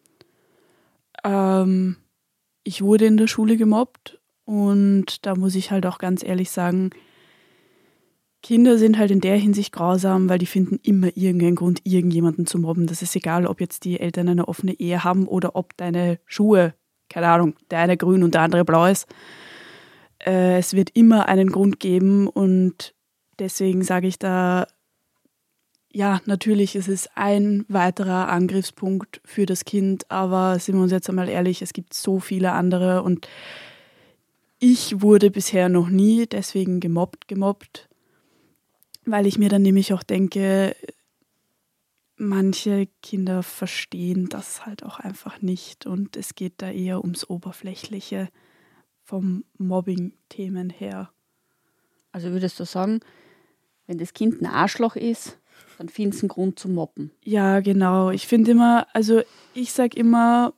Ähm, ich wurde in der Schule gemobbt und da muss ich halt auch ganz ehrlich sagen, Kinder sind halt in der Hinsicht grausam, weil die finden immer irgendeinen Grund, irgendjemanden zu mobben. Das ist egal, ob jetzt die Eltern eine offene Ehe haben oder ob deine Schuhe, keine Ahnung, der eine grün und der andere blau ist. Äh, es wird immer einen Grund geben und deswegen sage ich da, ja, natürlich ist es ein weiterer Angriffspunkt für das Kind, aber sind wir uns jetzt einmal ehrlich, es gibt so viele andere und ich wurde bisher noch nie deswegen gemobbt, gemobbt, weil ich mir dann nämlich auch denke, manche Kinder verstehen das halt auch einfach nicht und es geht da eher ums Oberflächliche vom Mobbing-Themen her. Also würdest du sagen, wenn das Kind ein Arschloch ist, dann finden sie einen Grund zu mobben? Ja, genau. Ich finde immer, also ich sage immer,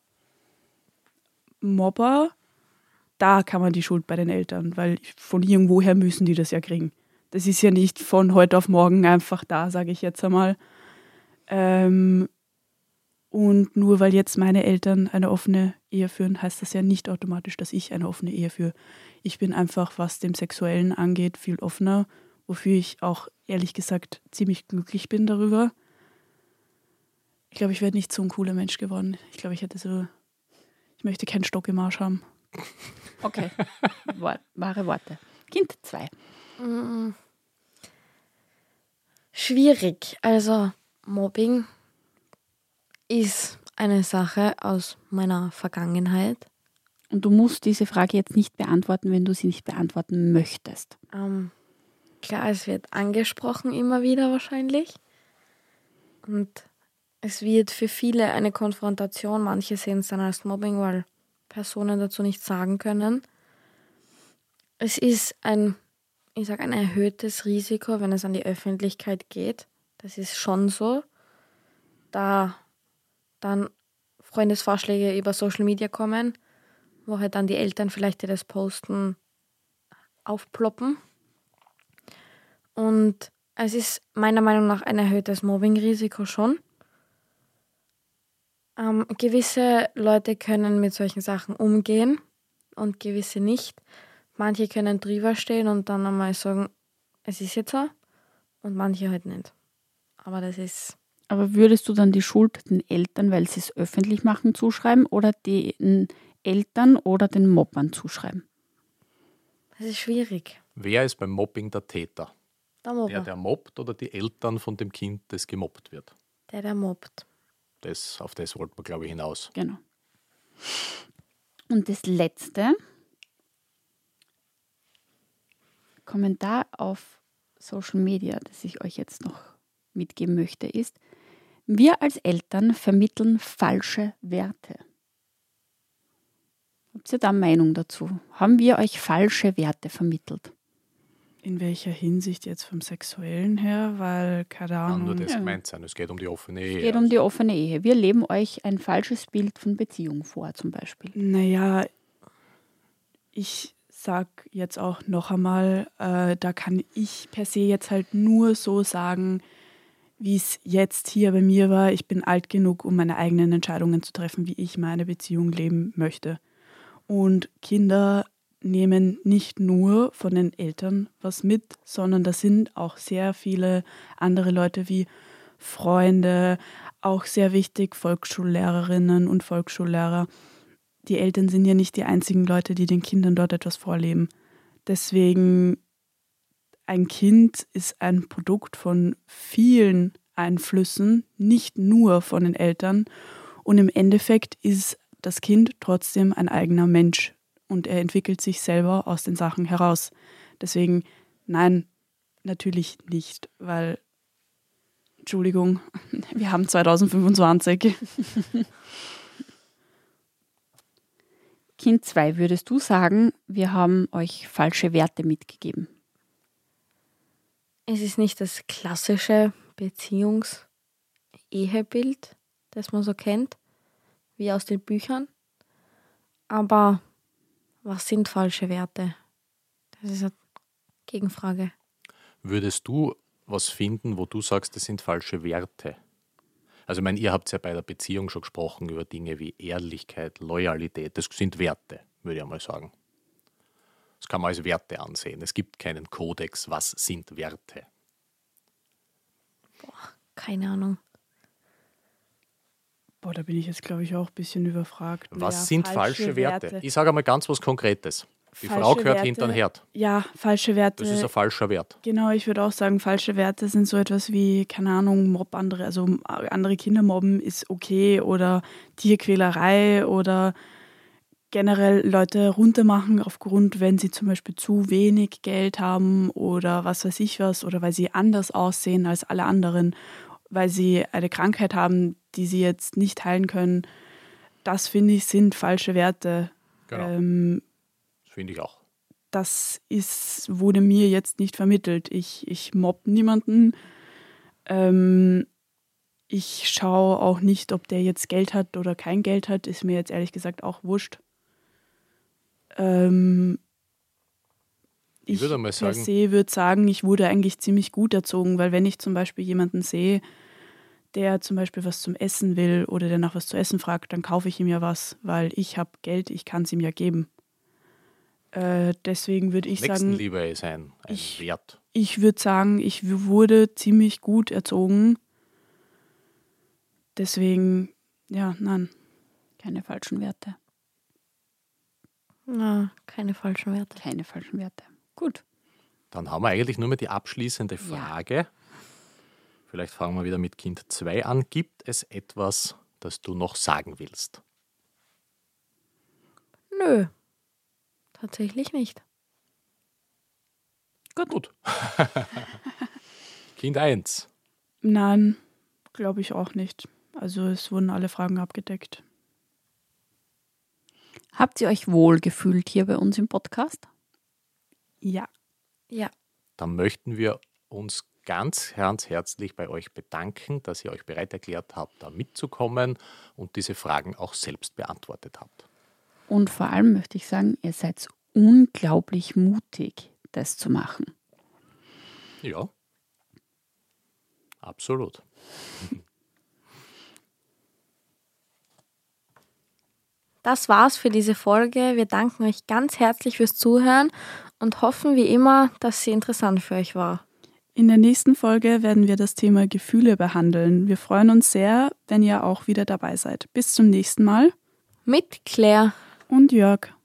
Mobber, da kann man die Schuld bei den Eltern, weil von irgendwoher müssen die das ja kriegen. Das ist ja nicht von heute auf morgen einfach da, sage ich jetzt einmal. Ähm, und nur weil jetzt meine Eltern eine offene Ehe führen, heißt das ja nicht automatisch, dass ich eine offene Ehe führe. Ich bin einfach, was dem Sexuellen angeht, viel offener, wofür ich auch ehrlich gesagt ziemlich glücklich bin darüber. Ich glaube, ich wäre nicht so ein cooler Mensch geworden. Ich glaube, ich hätte so, ich möchte keinen Stock im Arsch haben. Okay, Wor- wahre Worte. Kind zwei. Mm. Schwierig. Also Mobbing ist eine Sache aus meiner Vergangenheit. Und du musst diese Frage jetzt nicht beantworten, wenn du sie nicht beantworten möchtest. Ähm, klar, es wird angesprochen immer wieder wahrscheinlich. Und es wird für viele eine Konfrontation. Manche sehen es dann als Mobbing, weil Personen dazu nichts sagen können. Es ist ein, ich sage, ein erhöhtes Risiko, wenn es an die Öffentlichkeit geht. Das ist schon so. Da dann Freundesvorschläge über Social Media kommen, wo halt dann die Eltern vielleicht, die das posten, aufploppen. Und es ist meiner Meinung nach ein erhöhtes Mobbing-Risiko schon. Ähm, gewisse Leute können mit solchen Sachen umgehen und gewisse nicht. Manche können drüber stehen und dann einmal sagen, es ist jetzt so, und manche halt nicht. Aber das ist... Aber würdest du dann die Schuld den Eltern, weil sie es öffentlich machen, zuschreiben oder den Eltern oder den Mobbern zuschreiben? Das ist schwierig. Wer ist beim Mobbing der Täter? Der Mobber. Der, der mobbt oder die Eltern von dem Kind, das gemobbt wird? Der, der mobbt. Das, auf das wollten wir, glaube ich, hinaus. Genau. Und das Letzte, Kommentar auf Social Media, das ich euch jetzt noch mitgeben möchte, ist: Wir als Eltern vermitteln falsche Werte. Habt ihr da eine Meinung dazu? Haben wir euch falsche Werte vermittelt? In welcher Hinsicht jetzt vom Sexuellen her? Weil, keine Kann Ahnung. nur das Ja. gemeint sein. Es geht um die offene Ehe. Es geht um die offene Ehe. Wir leben euch ein falsches Bild von Beziehung vor, zum Beispiel. Naja, ich sag jetzt auch noch einmal, äh, da kann ich per se jetzt halt nur so sagen, wie es jetzt hier bei mir war. Ich bin alt genug, um meine eigenen Entscheidungen zu treffen, wie ich meine Beziehung leben möchte. Und Kinder nehmen nicht nur von den Eltern was mit, sondern da sind auch sehr viele andere Leute wie Freunde, auch sehr wichtig Volksschullehrerinnen und Volksschullehrer. Die Eltern sind ja nicht die einzigen Leute, die den Kindern dort etwas vorleben. Deswegen, ein Kind ist ein Produkt von vielen Einflüssen, nicht nur von den Eltern. Und im Endeffekt ist das Kind trotzdem ein eigener Mensch und er entwickelt sich selber aus den Sachen heraus. Deswegen, nein, natürlich nicht, weil, Entschuldigung, wir haben zwanzig fünfundzwanzig. Kind zwei, würdest du sagen, wir haben euch falsche Werte mitgegeben? Es ist nicht das klassische Beziehungs-Ehebild, das man so kennt, wie aus den Büchern. Aber was sind falsche Werte? Das ist eine Gegenfrage. Würdest du was finden, wo du sagst, das sind falsche Werte? Also ich meine, ihr habt ja bei der Beziehung schon gesprochen über Dinge wie Ehrlichkeit, Loyalität. Das sind Werte, würde ich einmal sagen. Das kann man als Werte ansehen. Es gibt keinen Kodex, was sind Werte. Keine Ahnung. Boah, da bin ich jetzt, glaube ich, auch ein bisschen überfragt. Was Naja, sind falsche, Werte? Ich sage einmal ganz was Konkretes. Die Falsche Frau gehört Werte- hinter den Herd. Ja, falsche Werte. Das ist ein falscher Wert. Genau, ich würde auch sagen, falsche Werte sind so etwas wie, keine Ahnung, Mob andere, also andere Kinder mobben ist okay oder Tierquälerei oder generell Leute runtermachen aufgrund, wenn sie zum Beispiel zu wenig Geld haben oder was weiß ich was oder weil sie anders aussehen als alle anderen, weil sie eine Krankheit haben, die sie jetzt nicht heilen können. Das, finde ich, sind falsche Werte. Genau. Ähm, Das finde ich auch. das ist, wurde mir jetzt nicht vermittelt. Ich, ich mobb niemanden. Ähm, ich schaue auch nicht, ob der jetzt Geld hat oder kein Geld hat. Ist mir jetzt ehrlich gesagt auch wurscht. Ähm, Ich ich würde mal per sagen- se würde sagen, ich wurde eigentlich ziemlich gut erzogen, weil wenn ich zum Beispiel jemanden sehe, der zum Beispiel was zum Essen will oder der nach was zu essen fragt, dann kaufe ich ihm ja was, weil ich habe Geld, ich kann es ihm ja geben. Äh, deswegen würde ich sagen, Nächstenliebe ist ein, ein ich- Wert. ich würde sagen, ich wurde ziemlich gut erzogen. Deswegen, ja, nein. Keine falschen Werte. Na, keine falschen Werte. Keine falschen Werte. Gut. Dann haben wir eigentlich nur mehr die abschließende Frage. Vielleicht fangen wir wieder mit Kind zwei an. Gibt es etwas, das du noch sagen willst? Nö, tatsächlich nicht. Gut. Gut. Kind eins. Nein, glaube ich auch nicht. Also es wurden alle Fragen abgedeckt. Habt ihr euch wohl gefühlt hier bei uns im Podcast? Ja. Ja, Dann möchten wir uns ganz, ganz herzlich bei euch bedanken, dass ihr euch bereit erklärt habt, da mitzukommen und diese Fragen auch selbst beantwortet habt. Und vor allem möchte ich sagen, ihr seid unglaublich mutig, das zu machen. Ja, absolut. das war's für diese Folge. Wir danken euch ganz herzlich fürs Zuhören und hoffen wie immer, dass sie interessant für euch war. In der nächsten Folge werden wir das Thema Gefühle behandeln. Wir freuen uns sehr, wenn ihr auch wieder dabei seid. Bis zum nächsten Mal Mit Claire. und Jörg.